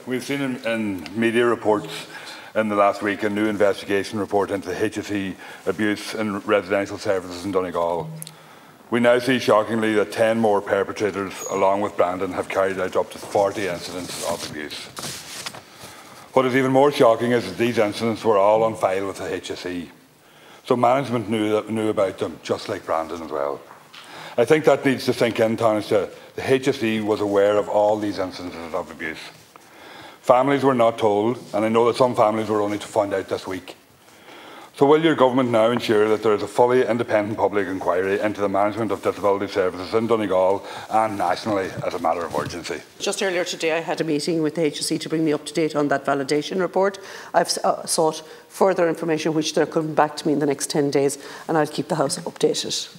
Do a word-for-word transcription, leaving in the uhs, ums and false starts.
We've seen in, in media reports in the last week a new investigation report into the H S E abuse in residential services in Donegal. We now see shockingly that ten more perpetrators, along with Brandon, have carried out up to forty incidents of abuse. What is even more shocking is that these incidents were all on file with the H S E. So management knew, that, knew about them, just like Brandon as well. I think that needs to sink in, Taoiseach. The H S E was aware of all these incidents of abuse. Families were not told, and I know that some families were only to find out this week. So will your government now ensure that there is a fully independent public inquiry into the management of disability services in Donegal and nationally as a matter of urgency? Just earlier today I had a meeting with the H S E to bring me up to date on that validation report. I've uh, sought further information which they're coming back to me in the next ten days, and I'll keep the House updated.